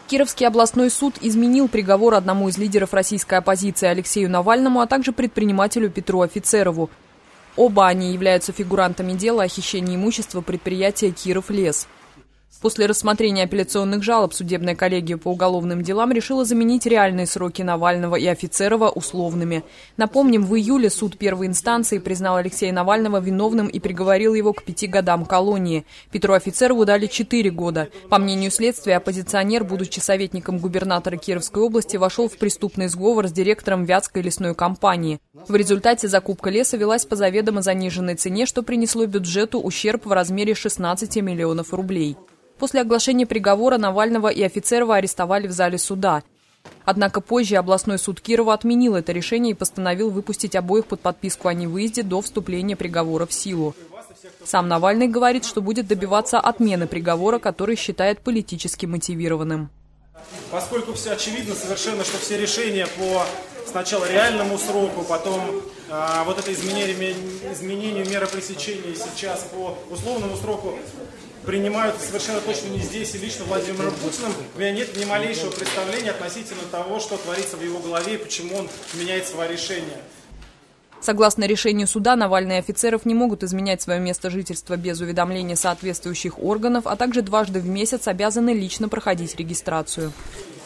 Кировский областной суд изменил приговор одному из лидеров российской оппозиции Алексею Навальному, а также предпринимателю Петру Офицерову. Оба они являются фигурантами дела о хищении имущества предприятия «Кировлес». После рассмотрения апелляционных жалоб судебная коллегия по уголовным делам решила заменить реальные сроки Навального и Офицерова условными. Напомним, в июле суд первой инстанции признал Алексея Навального виновным и приговорил его к 5 годам колонии. Петру Офицерову дали 4 года. По мнению следствия, оппозиционер, будучи советником губернатора Кировской области, вошел в преступный сговор с директором Вятской лесной компании. В результате закупка леса велась по заведомо заниженной цене, что принесло бюджету ущерб в размере 16 миллионов рублей. После оглашения приговора Навального и Офицерова арестовали в зале суда. Однако позже областной суд Кирова отменил это решение и постановил выпустить обоих под подписку о невыезде до вступления приговора в силу. Сам Навальный говорит, что будет добиваться отмены приговора, который считает политически мотивированным. Поскольку все очевидно совершенно, что все решения по сначала реальному сроку, потом вот это изменению меры пресечения сейчас по условному сроку принимаются совершенно точно не здесь и лично Владимиром Путиным. У меня нет ни малейшего представления относительно того, что творится в его голове и почему он меняет свои решения. Согласно решению суда, Навальный и Офицеров не могут изменять свое место жительства без уведомления соответствующих органов, а также дважды в месяц обязаны лично проходить регистрацию.